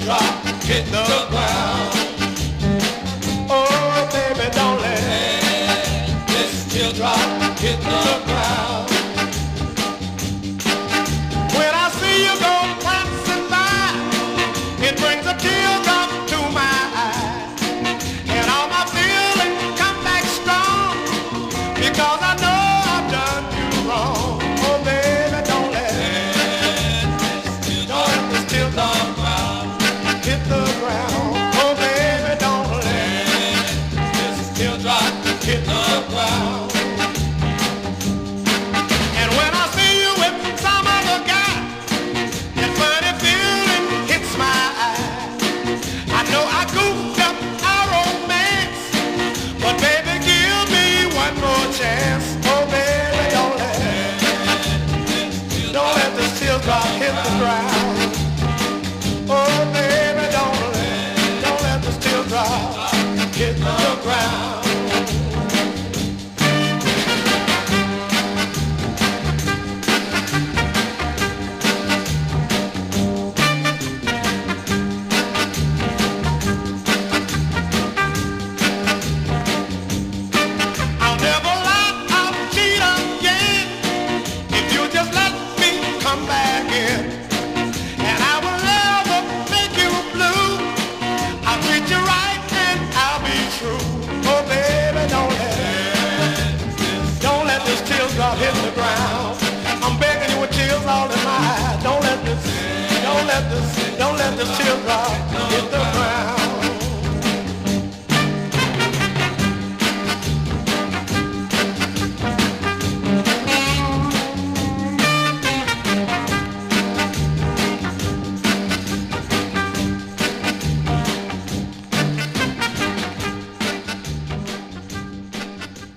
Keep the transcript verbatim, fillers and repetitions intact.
teardrop hit the ground. Oh, baby, don't let this teardrop hit the ground. When I see you go passing by, it brings a teardrop to my eye, and all my feelings come back strong, because I know I've done you wrong. Oh, baby, don't let don't let this teardrop hit the ground. Oh, baby, don't let this teardrop hit the ground. And when I see you with some other guy, that funny feeling hits my eye. I know I goofed up our romance, but baby, give me one more chance. Oh, baby, don't let don't let this teardrop hit the ground. Oh, baby, don't let don't let this teardrop hit the ground. I'll never lie, I'll cheat again, if you just let me come back in. And I will never make you blue. I'll treat you right and I'll be true. Oh, baby, don't let don't let this teardrop hit the ground. I'm begging you with tears all in my eyes. Don't let this, don't let this, don't let this teardrop hit the